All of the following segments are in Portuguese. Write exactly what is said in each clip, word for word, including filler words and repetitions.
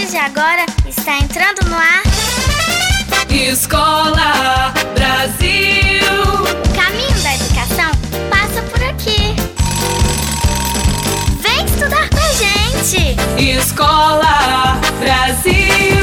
de agora está entrando no ar. Escola Brasil. O caminho da educação passa por aqui. Vem estudar com a gente. Escola Brasil.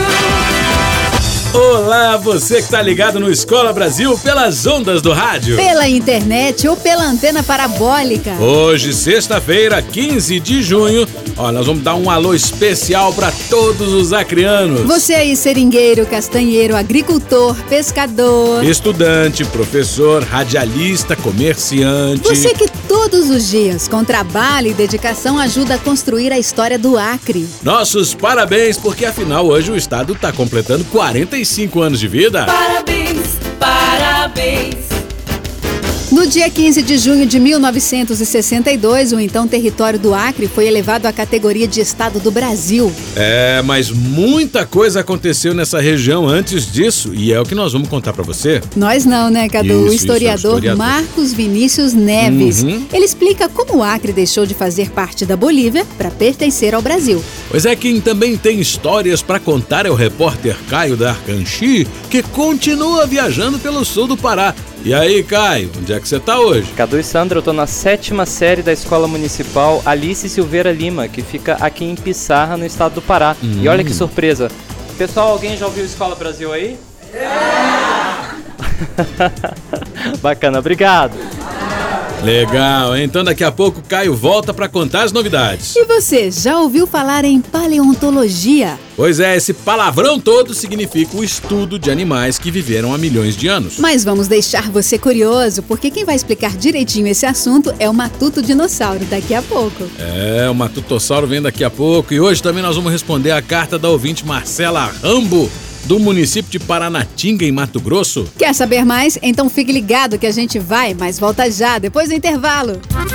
Olá, você que tá ligado no Escola Brasil pelas ondas do rádio, pela internet ou pela antena parabólica. Hoje, sexta-feira, quinze de junho, ó, nós vamos dar um alô especial para todos os acrianos. Você aí, seringueiro, castanheiro, agricultor, pescador, estudante, professor, radialista, comerciante. Você que todos os dias, com trabalho e dedicação, ajuda a construir a história do Acre. Nossos parabéns, porque afinal hoje o estado tá completando quarenta e cinco anos de vida. Parabéns, parabéns. No dia quinze de junho de mil novecentos e sessenta e dois, o então território do Acre foi elevado à categoria de estado do Brasil. É, mas muita coisa aconteceu nessa região antes disso e é o que nós vamos contar pra você. Nós não, né, Cadu? Isso, o historiador, isso, é o historiador Marcos Vinícius Neves. Uhum. Ele explica como o Acre deixou de fazer parte da Bolívia para pertencer ao Brasil. Pois é, quem também tem histórias pra contar é o repórter Caio da Arcanchi, que continua viajando pelo sul do Pará. E aí, Caio, onde é que você tá hoje? Cadu e Sandra, eu tô na sétima série da Escola Municipal Alice Silveira Lima, que fica aqui em Pissarra, no estado do Pará. Hum. E olha que surpresa. Pessoal, alguém já ouviu Escola Brasil aí? É! Bacana, obrigado. Legal, então daqui a pouco o Caio volta para contar as novidades. E você, já ouviu falar em paleontologia? Pois é, esse palavrão todo significa o estudo de animais que viveram há milhões de anos. Mas vamos deixar você curioso, porque quem vai explicar direitinho esse assunto é o Matuto Dinossauro daqui a pouco. É, o Matutossauro vem daqui a pouco e hoje também nós vamos responder a carta da ouvinte Marcela Rambo, do município de Paranatinga, em Mato Grosso. Quer saber mais? Então fique ligado que a gente vai, mas volta já, depois do intervalo.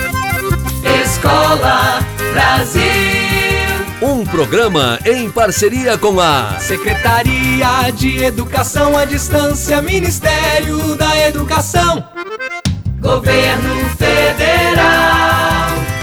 Escola Brasil. Um programa em parceria com a Secretaria de Educação à Distância, Ministério da Educação, Governo Federal.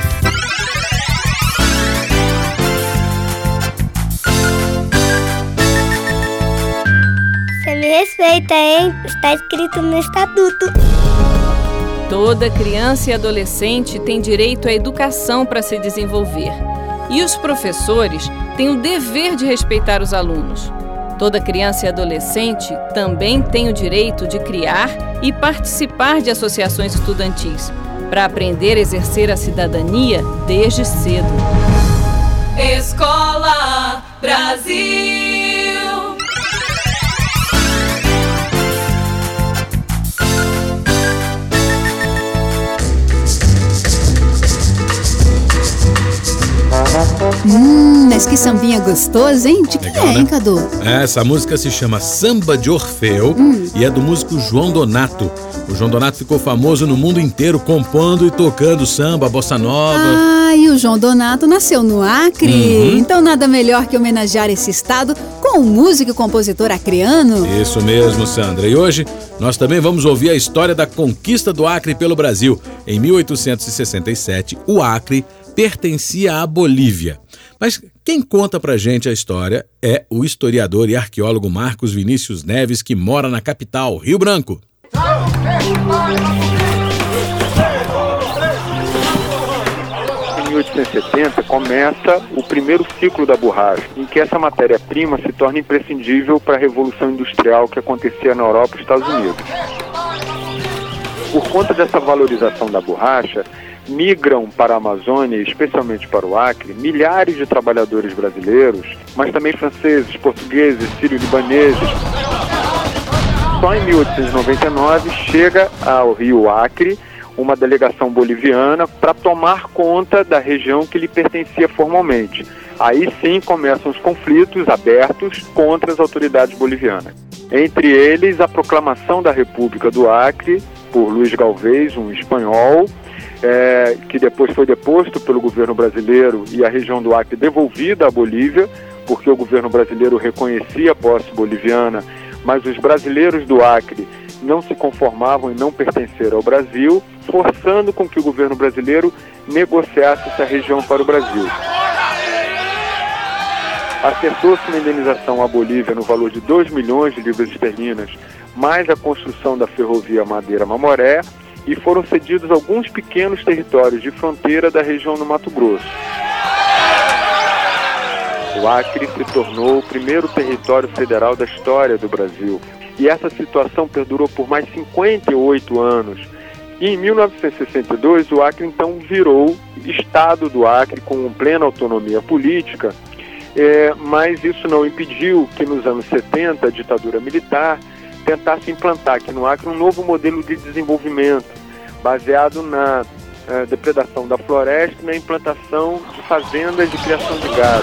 Me respeita, hein? Está escrito no estatuto. Toda criança e adolescente tem direito à educação para se desenvolver. E os professores têm o dever de respeitar os alunos. Toda criança e adolescente também tem o direito de criar e participar de associações estudantis, para aprender a exercer a cidadania desde cedo. Escola Brasil. Hum, mas que sambinha gostoso, hein? De quem Legal, é, né? hein, Cadu? Essa música se chama Samba de Orfeu hum. e é do músico João Donato. O João Donato ficou famoso no mundo inteiro compondo e tocando samba, bossa nova. Ah, e o João Donato nasceu no Acre. Uhum. Então nada melhor que homenagear esse estado com o músico e compositor acreano. Isso mesmo, Sandra. E hoje nós também vamos ouvir a história da conquista do Acre pelo Brasil. Em mil oitocentos e sessenta e sete, o Acre pertencia à Bolívia. Mas quem conta pra gente a história é o historiador e arqueólogo Marcos Vinícius Neves, que mora na capital, Rio Branco. Em mil oitocentos e setenta começa o primeiro ciclo da borracha, em que essa matéria-prima se torna imprescindível para a Revolução Industrial que acontecia na Europa e Estados Unidos. Por conta dessa valorização da borracha, migram para a Amazônia, especialmente para o Acre, milhares de trabalhadores brasileiros, mas também franceses, portugueses, sírio-libaneses. Só em mil oitocentos e noventa e nove chega ao Rio Acre uma delegação boliviana para tomar conta da região que lhe pertencia formalmente. Aí sim começam os conflitos abertos contra as autoridades bolivianas. Entre eles, a proclamação da República do Acre por Luiz Galvez, um espanhol, É, que depois foi deposto pelo governo brasileiro e a região do Acre devolvida à Bolívia, porque o governo brasileiro reconhecia a posse boliviana, mas os brasileiros do Acre não se conformavam em não pertencer ao Brasil, forçando com que o governo brasileiro negociasse essa região para o Brasil. Acertou-se uma indenização à Bolívia no valor de dois milhões de libras esterlinas, mais a construção da ferrovia Madeira-Mamoré, e foram cedidos alguns pequenos territórios de fronteira da região do Mato Grosso. O Acre se tornou o primeiro território federal da história do Brasil. E essa situação perdurou por mais cinquenta e oito anos. E em mil novecentos e sessenta e dois, o Acre então virou Estado do Acre com plena autonomia política, é, mas isso não impediu que nos anos setenta a ditadura militar tentasse implantar aqui no Acre um novo modelo de desenvolvimento, baseado na uh, depredação da floresta e na implantação de fazendas de criação de gado.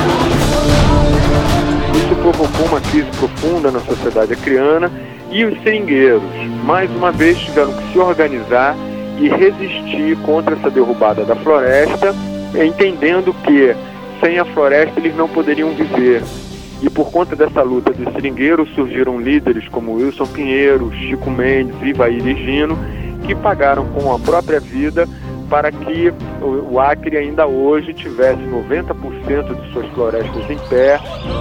Isso provocou uma crise profunda na sociedade acreana e os seringueiros, mais uma vez, tiveram que se organizar e resistir contra essa derrubada da floresta, entendendo que sem a floresta eles não poderiam viver. E por conta dessa luta dos seringueiros surgiram líderes como Wilson Pinheiro, Chico Mendes e Ivair Gino, que pagaram com a própria vida para que o Acre ainda hoje tivesse noventa por cento de suas florestas em pé.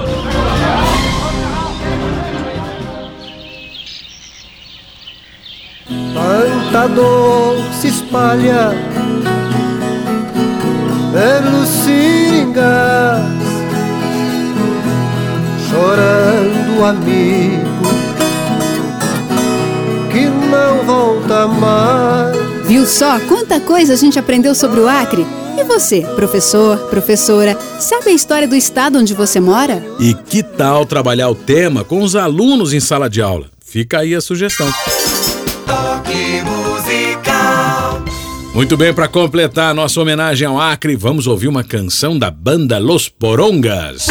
Tanta dor se espalha pelos seringás, chorando o amigo que não volta mais. Viu só quanta coisa a gente aprendeu sobre o Acre? E você, professor, professora, sabe a história do estado onde você mora? E que tal trabalhar o tema com os alunos em sala de aula? Fica aí a sugestão. Toque musical. Muito bem, para completar a nossa homenagem ao Acre, vamos ouvir uma canção da banda Los Porongas.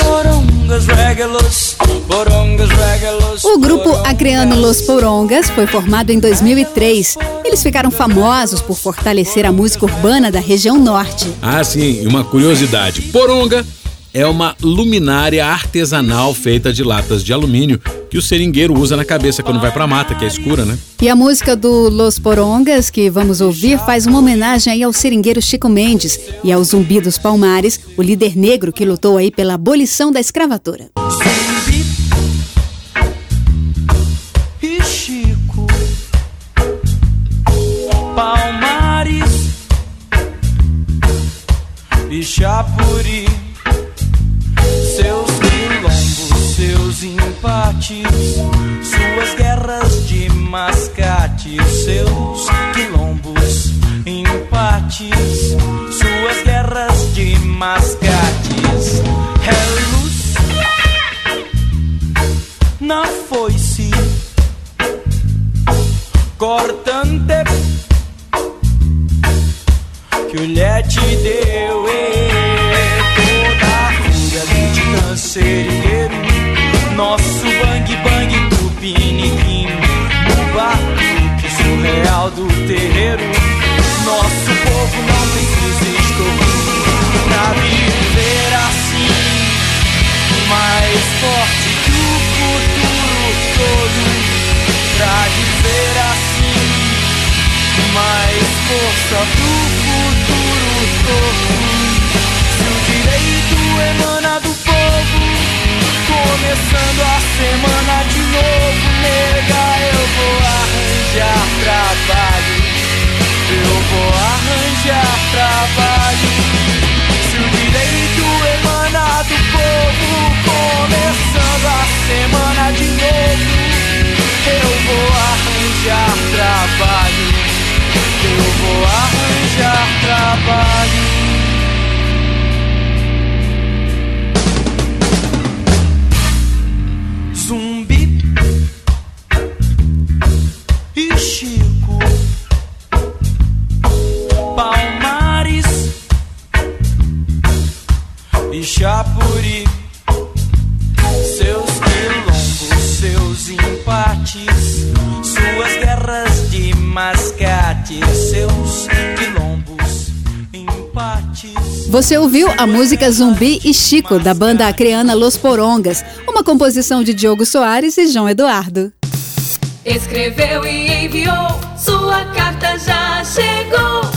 O grupo acreano Los Porongas foi formado em dois mil e três. Eles ficaram famosos por fortalecer a música urbana da região norte. Ah, sim, e uma curiosidade. Poronga é uma luminária artesanal feita de latas de alumínio que o seringueiro usa na cabeça quando vai pra mata, que é escura, né? E a música do Los Porongas, que vamos ouvir, faz uma homenagem aí ao seringueiro Chico Mendes e ao Zumbi dos Palmares, o líder negro que lutou aí pela abolição da escravatura. Zumbi e Chico Palmares e Chapuri, seus quilombos, seus empates, suas guerras de mascate, seus quilombos, empates, suas guerras de mascates. É luz na foice cortante que o lhe te deu, é toda a fúria do titã seringueiro, nosso bang bang do piniquim, no batuque surreal do terreiro. Nosso povo não precisa escolher pra viver assim, mais forte que o futuro todo, pra dizer assim, mais força pro futuro todo. Se o direito emana do povo, começando a semana de novo, nega, eu vou arranjar trabalho, eu vou arranjar trabalho. Se o direito emana do povo, começando a semana de novo, eu vou arranjar trabalho, eu vou arranjar trabalho. Zumbi e Chico Palmares e Chapuri, seus quilombos, seus empates, suas guerras de mascate, seus quilombos, empates. Você ouviu a música Zumbi e Chico, da banda acreana Los Porongas, uma composição de Diogo Soares e João Eduardo. Escreveu e enviou, sua carta já chegou.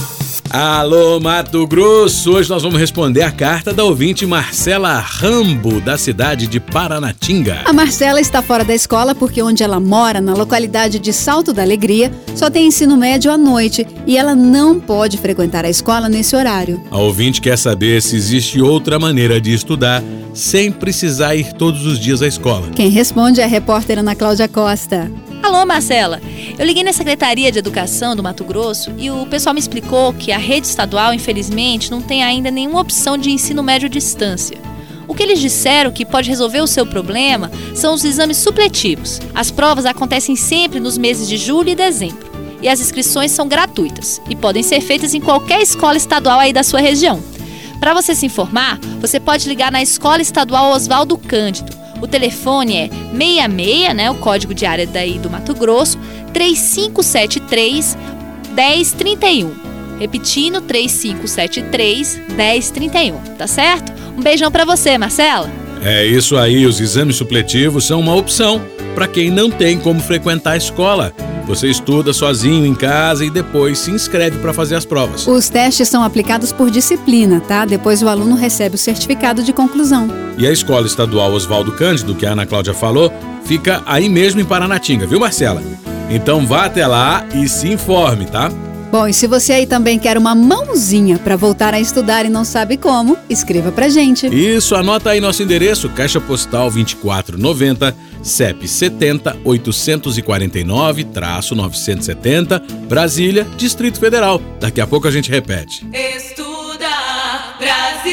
Alô, Mato Grosso! Hoje nós vamos responder a carta da ouvinte Marcela Rambo, da cidade de Paranatinga. A Marcela está fora da escola porque onde ela mora, na localidade de Salto da Alegria, só tem ensino médio à noite e ela não pode frequentar a escola nesse horário. A ouvinte quer saber se existe outra maneira de estudar sem precisar ir todos os dias à escola. Quem responde é a repórter Ana Cláudia Costa. Alô, Marcela. Eu liguei na Secretaria de Educação do Mato Grosso e o pessoal me explicou que a rede estadual, infelizmente, não tem ainda nenhuma opção de ensino médio à distância. O que eles disseram que pode resolver o seu problema são os exames supletivos. As provas acontecem sempre nos meses de julho e dezembro. E as inscrições são gratuitas e podem ser feitas em qualquer escola estadual aí da sua região. Para você se informar, você pode ligar na Escola Estadual Oswaldo Cândido. O telefone é seis seis, né, o código de área daí do Mato Grosso, três cinco sete três, um zero três um. Repetindo, três cinco sete três, um zero três um, tá certo? Um beijão pra você, Marcela. É isso aí, os exames supletivos são uma opção para quem não tem como frequentar a escola. Você estuda sozinho em casa e depois se inscreve para fazer as provas. Os testes são aplicados por disciplina, tá? Depois o aluno recebe o certificado de conclusão. E a Escola Estadual Oswaldo Cândido, que a Ana Cláudia falou, fica aí mesmo em Paranatinga, viu, Marcela? Então vá até lá e se informe, tá? Bom, e se você aí também quer uma mãozinha para voltar a estudar e não sabe como, escreva pra gente. Isso, anota aí nosso endereço, Caixa Postal vinte e quatro noventa, C E P setenta, oitocentos e quarenta e nove, novecentos e setenta, Brasília, Distrito Federal. Daqui a pouco a gente repete. Estuda Brasil.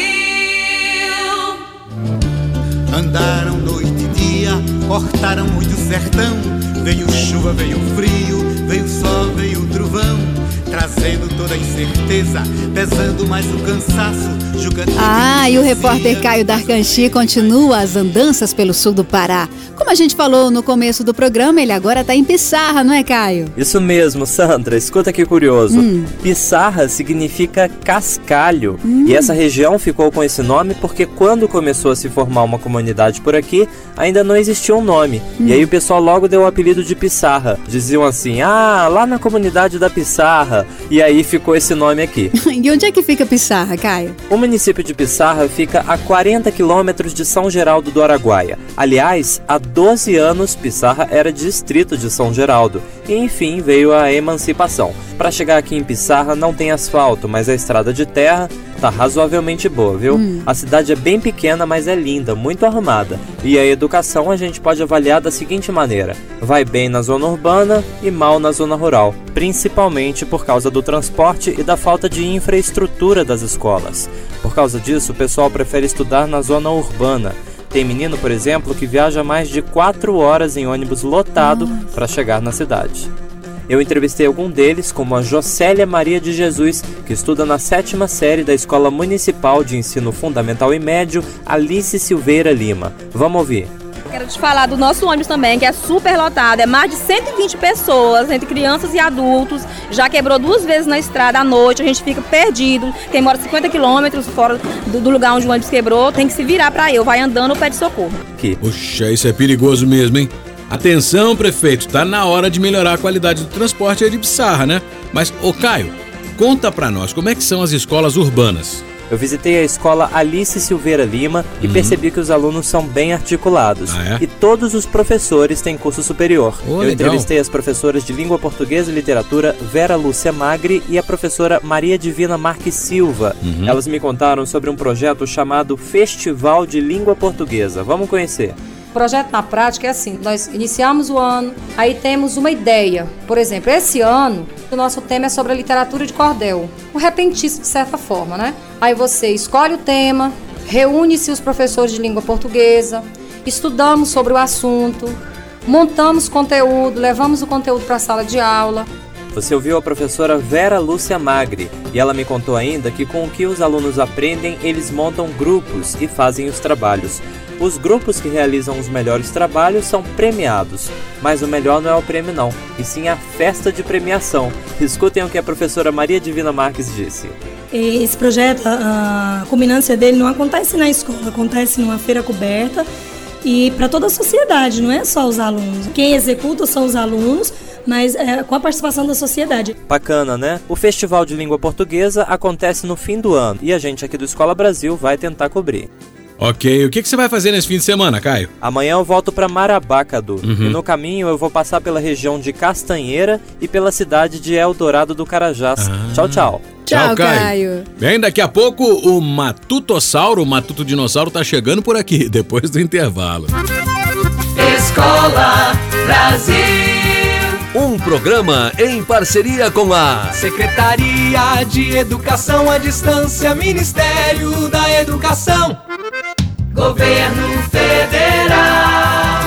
Andaram noite e dia, cortaram muito sertão. Veio chuva, veio frio, veio sol, veio trovão, trazendo toda a incerteza, pesando mais o cansaço, julgando... Ah, e o repórter Caio Darcanchi continua as andanças pelo sul do Pará. Como a gente falou no começo do programa, ele agora está em Pissarra, não é, Caio? Isso mesmo, Sandra. Escuta que curioso. Hum. Pissarra significa cascalho. Hum. E essa região ficou com esse nome porque quando começou a se formar uma comunidade por aqui, ainda não existia um nome. Hum. E aí o pessoal logo deu o apelido de Pissarra. Diziam assim, ah, lá na comunidade da Pissarra. E aí ficou esse nome aqui. E onde é que fica Pissarra, Caio? O município de Pissarra fica a quarenta quilômetros de São Geraldo do Araguaia. Aliás, há doze anos Pissarra era distrito de São Geraldo. E enfim veio a emancipação. Para chegar aqui em Pissarra não tem asfalto, mas a estrada de terra tá razoavelmente boa, viu? Hum. A cidade é bem pequena, mas é linda, muito arrumada. E a educação a gente pode avaliar da seguinte maneira: vai bem na zona urbana e mal na zona rural, principalmente por causa do transporte e da falta de infraestrutura das escolas. Por causa disso, o pessoal prefere estudar na zona urbana. Tem menino, por exemplo, que viaja mais de quatro horas em ônibus lotado para chegar na cidade. Eu entrevistei algum deles, como a Jocélia Maria de Jesus, que estuda na sétima série da Escola Municipal de Ensino Fundamental e Médio, Alice Silveira Lima. Vamos ouvir. Quero te falar do nosso ônibus também, que é super lotado. É mais de cento e vinte pessoas, entre crianças e adultos. Já quebrou duas vezes na estrada à noite, a gente fica perdido. Quem mora cinquenta quilômetros fora do, do lugar onde o ônibus quebrou, tem que se virar para eu, vai andando ou pede socorro. Que? Puxa, isso é perigoso mesmo, hein? Atenção, prefeito, tá na hora de melhorar a qualidade do transporte aí de Pissarra, né? Mas, ô Caio, conta pra nós, como é que são as escolas urbanas? Eu visitei a escola Alice Silveira Lima e uhum. percebi que os alunos são bem articulados. Ah, é? E todos os professores têm curso superior. Oh, Eu legal. entrevistei as professoras de Língua Portuguesa e Literatura Vera Lúcia Magri e a professora Maria Divina Marques Silva. Uhum. Elas me contaram sobre um projeto chamado Festival de Língua Portuguesa. Vamos conhecer. O projeto na prática é assim, nós iniciamos o ano, aí temos uma ideia. Por exemplo, esse ano, o nosso tema é sobre a literatura de cordel. Um repentista, de certa forma, né? Aí você escolhe o tema, reúne-se os professores de língua portuguesa, estudamos sobre o assunto, montamos conteúdo, levamos o conteúdo para a sala de aula. Você ouviu a professora Vera Lúcia Magri e ela me contou ainda que com o que os alunos aprendem, eles montam grupos e fazem os trabalhos. Os grupos que realizam os melhores trabalhos são premiados, mas o melhor não é o prêmio não, e sim a festa de premiação. Escutem o que a professora Maria Divina Marques disse. Esse projeto, a culminância dele não acontece na escola, acontece numa feira coberta, e para toda a sociedade, não é só os alunos. Quem executa são os alunos, mas é, com a participação da sociedade. Bacana, né? O Festival de Língua Portuguesa acontece no fim do ano e a gente aqui do Escola Brasil vai tentar cobrir. Ok, o que, que você vai fazer nesse fim de semana, Caio? Amanhã eu volto para Marabá, Cadu. Uhum. E no caminho eu vou passar pela região de Castanheira e pela cidade de Eldorado do Carajás. Ah. Tchau, tchau. Tchau, Caio. Caio. Bem, daqui a pouco o Matutossauro, o Matuto Dinossauro, tá chegando por aqui, depois do intervalo. Escola Brasil. Um programa em parceria com a Secretaria de Educação à Distância, Ministério da Educação, Governo Federal.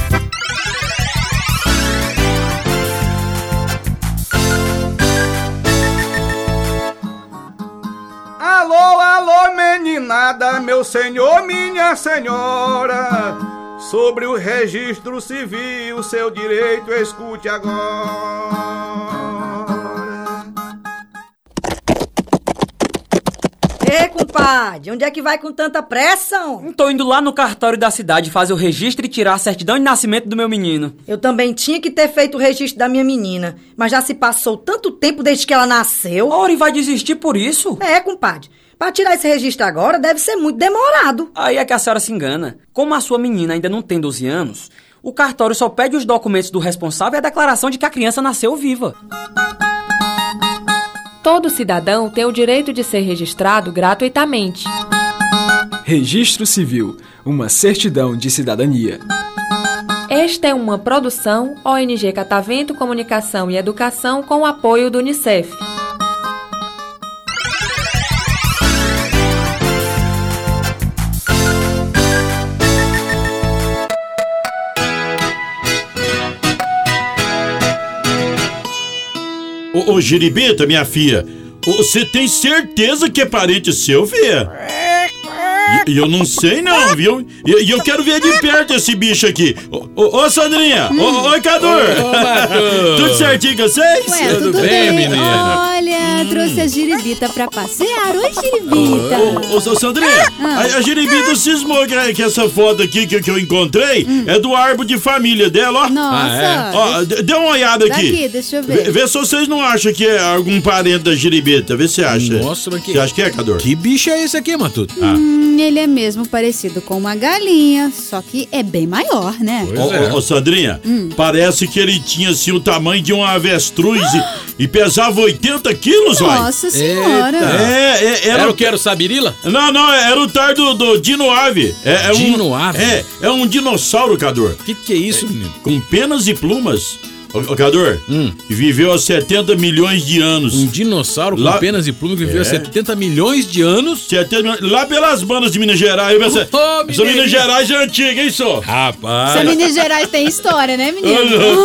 Alô, alô, meninada, meu senhor, minha senhora, sobre o registro civil, seu direito escute agora. Ei, compadre, onde é que vai com tanta pressa? Tô indo lá no cartório da cidade fazer o registro e tirar a certidão de nascimento do meu menino. Eu também tinha que ter feito o registro da minha menina, mas já se passou tanto tempo desde que ela nasceu. Ora, e vai desistir por isso? É, compadre. Pra tirar esse registro agora deve ser muito demorado. Aí é que a senhora se engana. Como a sua menina ainda não tem doze anos, o cartório só pede os documentos do responsável e a declaração de que a criança nasceu viva. Todo cidadão tem o direito de ser registrado gratuitamente. Registro Civil, uma certidão de cidadania. Esta é uma produção O N G Catavento Comunicação e Educação com o apoio do Unicef. Ô, ô Giribita, minha filha, você tem certeza que é parente seu, filha? E, e eu não sei não, viu? E, e eu quero ver de perto esse bicho aqui. Ô, ô, ô Sandrinha, hum. ô, oi, Cadu. Tudo certinho com vocês? Ué, tudo, tudo bem, bem, menina? Olha, hum. trouxe a Giribita pra passear. Oi, Giribita. Ô, ô, ô Sandrinha, ah. a, a Giribita cismou que, que essa foto aqui que, que eu encontrei hum. é do árbol de família dela, ó. Nossa. Ah, é? Ó, dê uma olhada aqui. Daqui, deixa eu ver. Vê, vê se vocês não acham que é algum parente da Giribita. Vê se acha. Mostra aqui. Você acha que é, Cadu? Que bicho é esse aqui, Matuto? Ah. Hum, ele é mesmo parecido com uma galinha, só que é bem maior, né? Ô, é. ô, ô, Sandrinha, hum. parece que ele tinha assim o tamanho de um avestruz ah. e, e pesava oitenta quilos, vai. Nossa senhora. É, é, era, era o que? Era o Sabirila? Não, não, era o tar do, do Dinoave. É, é Dinoave? Um, é, é um dinossauro, Cador. Que que é isso, é, menino? Com penas e plumas. Ô, Cador, hum. viveu há setenta milhões de anos. Um dinossauro com lá... penas e plumas que viveu há é. setenta milhões de anos? setenta, lá pelas bandas de Minas Gerais. Essa, oh, essa Minas Gerais é antiga, hein, só? Rapaz. Essa Minas Gerais tem história, né, menino?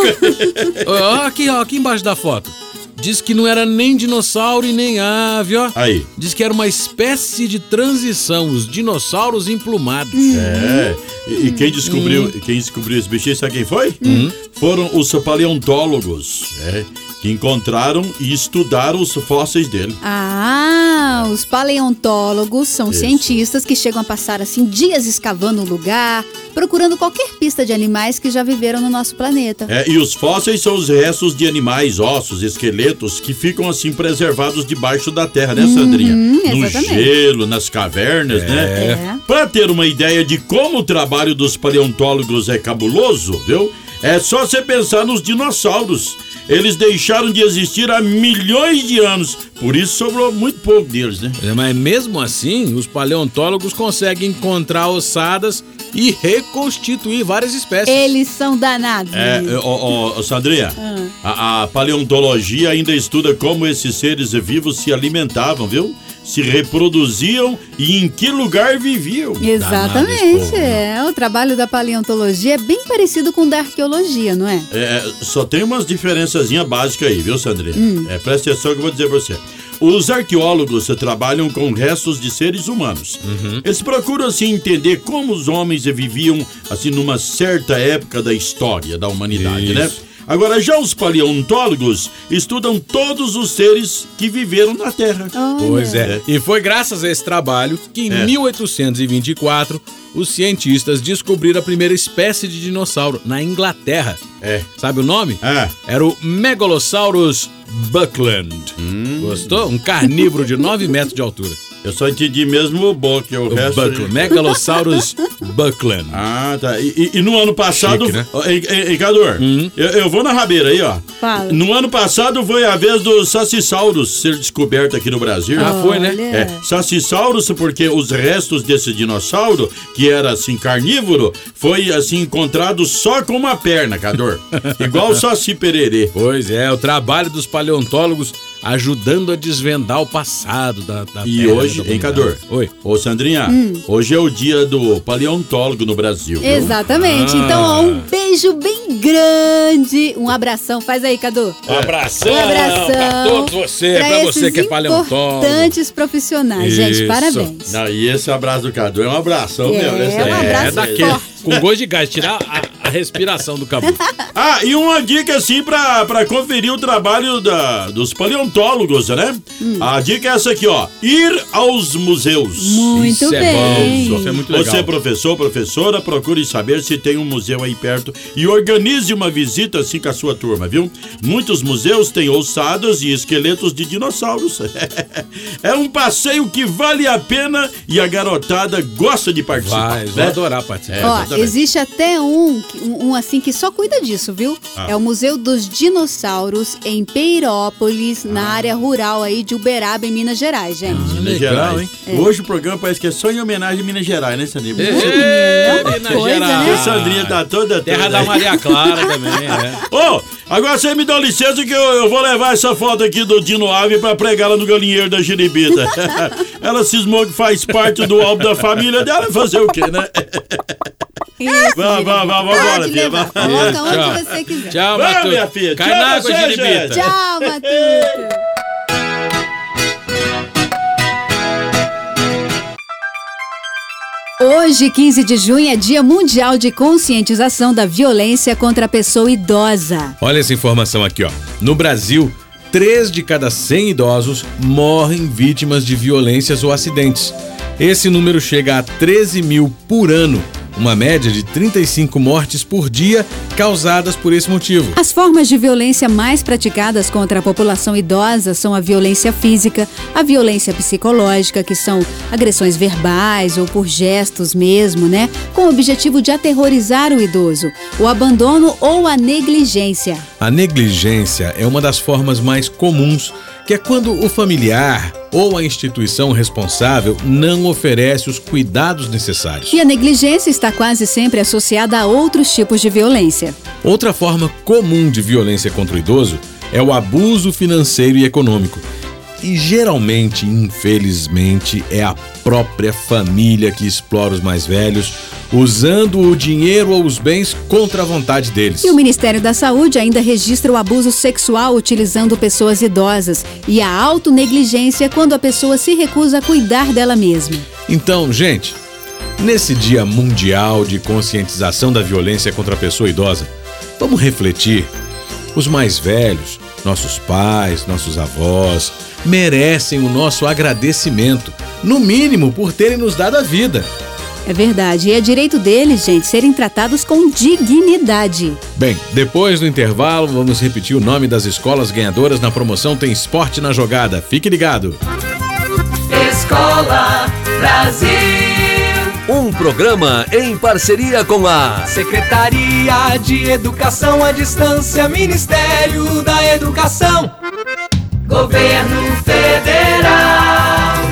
Ó, oh, aqui, ó, aqui embaixo da foto. Diz que não era nem dinossauro e nem ave, ó. Aí. Diz que era uma espécie de transição, os dinossauros emplumados. Uhum. É. E, e quem descobriu, uhum. quem descobriu esse bichinho, sabe quem foi? Uhum. Foram os paleontólogos, é, que encontraram e estudaram os fósseis dele. Ah, os paleontólogos são Isso. cientistas que chegam a passar assim dias escavando o lugar, procurando qualquer pista de animais que já viveram no nosso planeta. É, e os fósseis são os restos de animais, ossos, esqueletos que ficam assim preservados debaixo da terra, né, Sandrinha? Uhum, no gelo, nas cavernas, é. né? É. Pra ter uma ideia de como o trabalho dos paleontólogos é cabuloso, viu? É só você pensar nos dinossauros. Eles deixaram de existir há milhões de anos, por isso sobrou muito pouco deles, né? É, mas mesmo assim, os paleontólogos conseguem encontrar ossadas e reconstituir várias espécies. Eles são danados. É, ó, ó, Sandrinha, ah. a, a paleontologia ainda estuda como esses seres vivos se alimentavam, viu? Se reproduziam e em que lugar viviam. Exatamente, é. O trabalho da paleontologia é bem parecido com o da arqueologia, não é? É, só tem umas diferençazinhas básicas aí, viu, Sandrinha? Hum. É, presta atenção que eu vou dizer pra você. Os arqueólogos trabalham com restos de seres humanos. Uhum. Eles procuram, assim, entender como os homens viviam, assim, numa certa época da história da humanidade, Isso. né? Agora, já os paleontólogos estudam todos os seres que viveram na Terra. Pois é. E foi graças a esse trabalho que em É. mil oitocentos e vinte e quatro os cientistas descobriram a primeira espécie de dinossauro na Inglaterra. É. Sabe o nome? É. Era o Megalosaurus buckland. Gostou? Um carnívoro de nove metros de altura. Eu só entendi mesmo o Buck, o, O resto... Buckland, Megalosaurus buckland. Ah, tá. E, e- e no ano passado... Chique, né? Ó, Ei, ei, ei, Cador, eu, eu vou na rabeira aí, ó. Fala. No ano passado foi a vez do Sacissaurus ser descoberto aqui no Brasil. Ah, foi, né? É, Sacissaurus porque os restos desse dinossauro, que era assim carnívoro, foi assim encontrado só com uma perna, Cador. Igual o Saci Pererê. Pois é, o trabalho dos paleontólogos ajudando a desvendar o passado da, da E Terra, hoje, da hein, humanidade. Cador? Oi. Ô, Sandrinha, Hum. hoje é o dia do paleontólogo no Brasil. viu? Exatamente. Ah. Então, ó, um beijo bem grande. Um abração. Faz aí, Cadu. Um abração, Um abração pra todos você, pra, você esses que é paleontólogo. importantes profissionais, gente. Isso. Parabéns. Não, e esse abraço do Cadu é um abração, É, meu. Esse um abraço É daquele, com gosto de gás, tirar a, a respiração do cabelo. Ah, e uma dica assim pra, pra conferir o trabalho da, dos paleontólogos, né? Hum. A dica é essa aqui, ó. Ir aos museus. Muito Isso é bem. bom. Isso é muito legal. Você, professor, professora, procure saber se tem um museu aí perto e organize uma visita assim com a sua turma, viu? Muitos museus têm ossadas e esqueletos de dinossauros. É um passeio que vale a pena e a garotada gosta de participar. Vai, né? vou adorar participar. É, Ó, exatamente. existe até um, que- um, um assim que só cuida disso, viu? Ah. É o Museu dos Dinossauros em Peirópolis, na área rural aí de Uberaba, em Minas Gerais, gente. Minas legal, Gerais. hein? É. Hoje o programa parece que é só em homenagem a Minas Gerais, né, Sandrinha? É, uma Minas coisa, Gerais. né? A Sandrinha tá toda Terra toda da aí. Maria Clara também, é. Ô, agora você me dá licença que eu, eu vou levar essa foto aqui do Dino Ave pra pregar lá no galinheiro da Jiribita. Ela cismou que faz parte do álbum da família dela, fazer o quê, né? Isso, Vá, vá, vá, vambora, Pode filha. levar. Vá. Coloca Tchau. onde você quiser. Tchau, Vai, Matuto. minha filha. Cai Tchau na água, você, Jiribita. gente. Tchau, Matuto. Hoje, quinze de junho, é Dia Mundial de Conscientização da Violência contra a Pessoa Idosa. Olha essa informação aqui, ó. No Brasil, três de cada cem idosos morrem vítimas de violências ou acidentes. Esse número chega a treze mil por ano, uma média de trinta e cinco mortes por dia causadas por esse motivo. As formas de violência mais praticadas contra a população idosa são a violência física, a violência psicológica, que são agressões verbais ou por gestos mesmo, né? Com o objetivo de aterrorizar o idoso, o abandono ou a negligência. A negligência é uma das formas mais comuns, que é quando o familiar ou a instituição responsável não oferece os cuidados necessários. E a negligência está quase sempre associada a outros tipos de violência. Outra forma comum de violência contra o idoso é o abuso financeiro e econômico. E geralmente, infelizmente, é a própria família que explora os mais velhos, usando o dinheiro ou os bens contra a vontade deles. E o Ministério da Saúde ainda registra o abuso sexual utilizando pessoas idosas e a autonegligência quando a pessoa se recusa a cuidar dela mesma. Então, gente, nesse Dia Mundial de Conscientização da Violência contra a Pessoa Idosa, vamos refletir. Os mais velhos, nossos pais, nossos avós, merecem o nosso agradecimento, no mínimo por terem nos dado a vida. É verdade, e é direito deles, gente, serem tratados com dignidade. Bem, depois do intervalo, vamos repetir o nome das escolas ganhadoras na promoção Tem Esporte na Jogada. Fique ligado. Escola Brasil. Um programa em parceria com a Secretaria de Educação à Distância, Ministério da Educação, Governo Federal.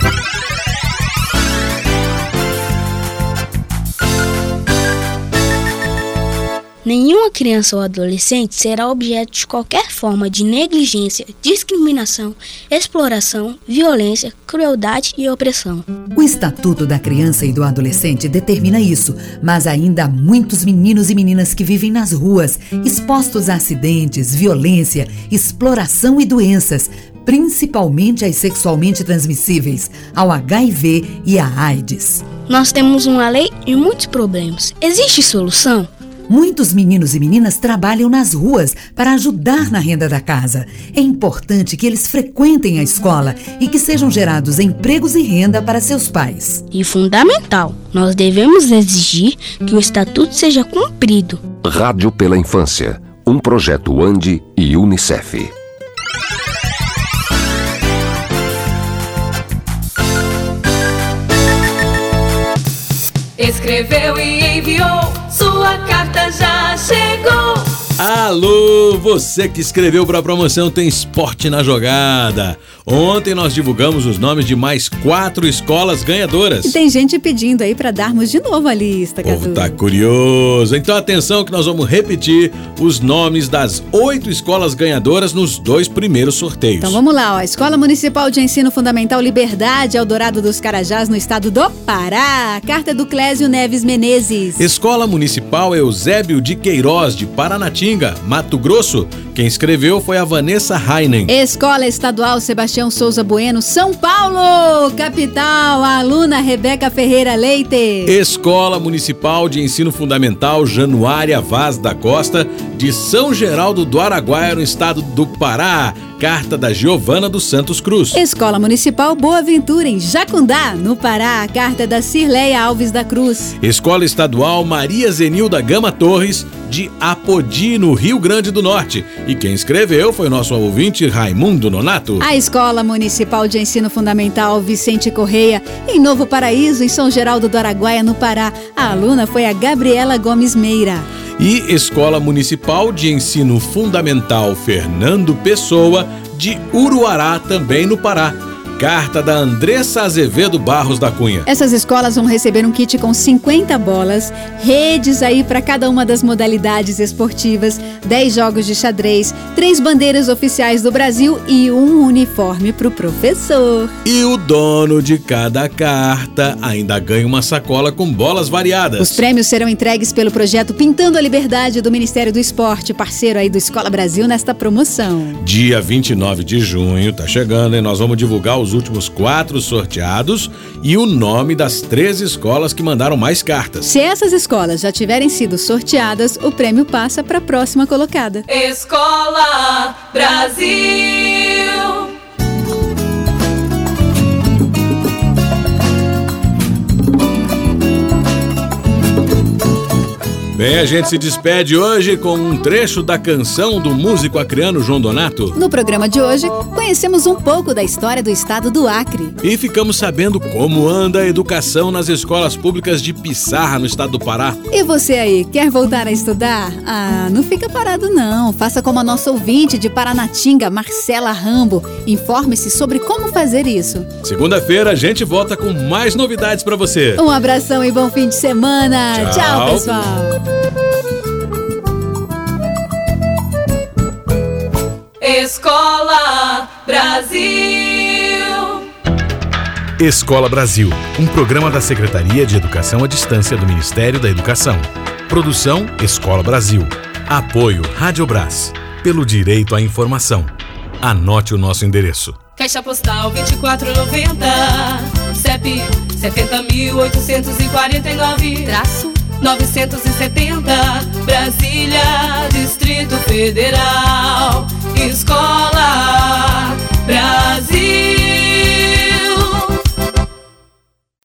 Nenhuma criança ou adolescente será objeto de qualquer forma de negligência, discriminação, exploração, violência, crueldade e opressão. O Estatuto da Criança e do Adolescente determina isso, mas ainda há muitos meninos e meninas que vivem nas ruas, expostos a acidentes, violência, exploração e doenças, principalmente as sexualmente transmissíveis, ao H I V e à AIDS. Nós temos uma lei e muitos problemas. Existe solução? Muitos meninos e meninas trabalham nas ruas para ajudar na renda da casa. É importante que eles frequentem a escola e que sejam gerados empregos e renda para seus pais. E fundamental, nós devemos exigir que o estatuto seja cumprido. Rádio pela Infância, um projeto Andi e Unicef. Escreveu e enviou, sua carta já chegou. Alô, você que escreveu para a promoção Tem Esporte na Jogada. Ontem nós divulgamos os nomes de mais quatro escolas ganhadoras. E tem gente pedindo aí para darmos de novo a lista, Cadu. O povo tá curioso. Então atenção que nós vamos repetir os nomes das oito escolas ganhadoras nos dois primeiros sorteios. Então vamos lá, ó. Escola Municipal de Ensino Fundamental Liberdade, Eldorado dos Carajás, no estado do Pará. Carta do Clésio Neves Menezes. Escola Municipal Eusébio de Queiroz, de Paranatinga, Mato Grosso. Quem escreveu foi a Vanessa Heinen. Escola Estadual Sebastião Souza Bueno, São Paulo, capital, a aluna Rebeca Ferreira Leite. Escola Municipal de Ensino Fundamental Januária Vaz da Costa, de São Geraldo do Araguaia, no estado do Pará. Carta da Giovana dos Santos Cruz. Escola Municipal Boa Ventura, em Jacundá, no Pará. Carta da Cirleia Alves da Cruz. Escola Estadual Maria Zenilda Gama Torres, de Apodi, no Rio Grande do Norte. E quem escreveu foi o nosso ouvinte Raimundo Nonato. A Escola Municipal de Ensino Fundamental Vicente Correia, em Novo Paraíso, em São Geraldo do Araguaia, no Pará. A aluna foi a Gabriela Gomes Meira. E Escola Municipal de Ensino Fundamental Fernando Pessoa, de Uruará, também no Pará. Carta da Andressa Azevedo Barros da Cunha. Essas escolas vão receber um kit com cinquenta bolas, redes aí para cada uma das modalidades esportivas, dez jogos de xadrez, três bandeiras oficiais do Brasil e um uniforme para o professor. E o dono de cada carta ainda ganha uma sacola com bolas variadas. Os prêmios serão entregues pelo projeto Pintando a Liberdade do Ministério do Esporte, parceiro aí do Escola Brasil nesta promoção. Dia vinte e nove de junho, tá chegando, hein? Nós vamos divulgar os últimos quatro sorteados e o nome das três escolas que mandaram mais cartas. Se essas escolas já tiverem sido sorteadas, o prêmio passa para a próxima colocada. Escola Brasil. Bem, a gente se despede hoje com um trecho da canção do músico acreano João Donato. No programa de hoje, conhecemos um pouco da história do estado do Acre. E ficamos sabendo como anda a educação nas escolas públicas de Pissarra, no estado do Pará. E você aí, quer voltar a estudar? Ah, não fica parado não. Faça como a nossa ouvinte de Paranatinga, Marcela Rambo. Informe-se sobre como fazer isso. Segunda-feira a gente volta com mais novidades pra você. Um abração e bom fim de semana. Tchau, Tchau pessoal. Escola Brasil. Escola Brasil, um programa da Secretaria de Educação à Distância do Ministério da Educação. Produção Escola Brasil. Apoio Rádio Brás. Pelo direito à informação. Anote o nosso endereço. Caixa Postal vinte e quatro noventa, C E P setenta mil oitocentos e quarenta e nove, traço novecentos e setenta, Brasília, Distrito Federal.